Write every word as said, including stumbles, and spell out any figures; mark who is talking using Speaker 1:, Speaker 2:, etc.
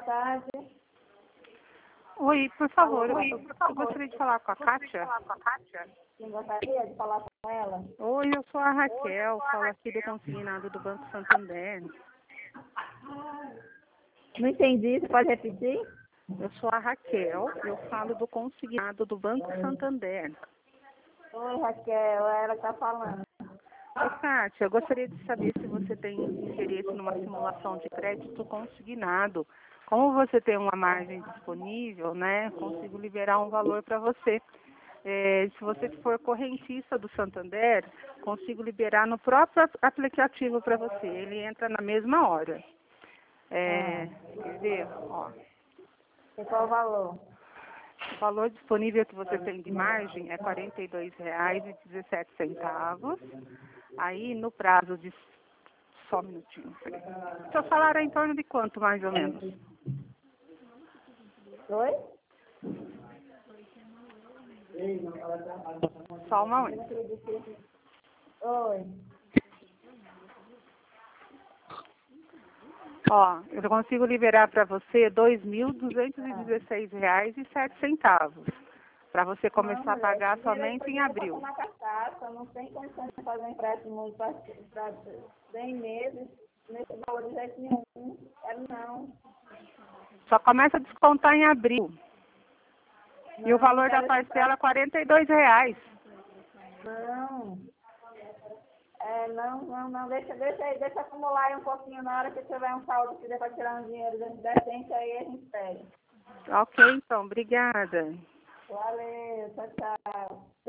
Speaker 1: tarde.
Speaker 2: Oi, por favor, Oi, eu, por favor. eu gostaria de falar com a Kátia.
Speaker 1: Quem gostaria de falar com ela?
Speaker 2: Oi, eu sou a Raquel, falo aqui do consignado do Banco Santander.
Speaker 1: Não entendi, você pode repetir?
Speaker 2: Eu sou a Raquel, eu falo do consignado do Banco Santander.
Speaker 1: Oi, Raquel, ela está falando.
Speaker 2: Oi, Kátia, eu gostaria de saber se você tem interesse numa simulação de crédito consignado. Como você tem uma margem disponível, né, consigo liberar um valor para você. É, se você for correntista do Santander, consigo liberar no próprio aplicativo para você. Ele entra na mesma hora. É, ah. Quer ver? Ó.
Speaker 1: E qual o valor?
Speaker 2: O valor disponível que você tem de margem é quarenta e dois reais e dezessete centavos. Aí, no prazo de... Só um minutinho. Seu salário é em torno de quanto, mais ou menos?
Speaker 1: Oi?
Speaker 2: Só uma vez.
Speaker 1: Oi.
Speaker 2: Ó, eu consigo liberar para você dois mil duzentos e dezesseis reais e sete centavos. Para você começar não, a pagar somente em abril.
Speaker 1: Uma carcaça, não tem condições de fazer um empréstimo para cem meses, nesse valor de jeito nenhum. Quero não.
Speaker 2: Só começa a descontar em abril.
Speaker 1: Não,
Speaker 2: e o valor da parcela é quarenta e dois reais.
Speaker 1: Não. É, não, não, não. Deixa, deixa aí, deixa acumular aí um pouquinho na hora que tiver um saldo que dê para tirar um dinheiro decente, aí a gente pega.
Speaker 2: Ok, então. Obrigada.
Speaker 1: Valeu, tchau, tchau.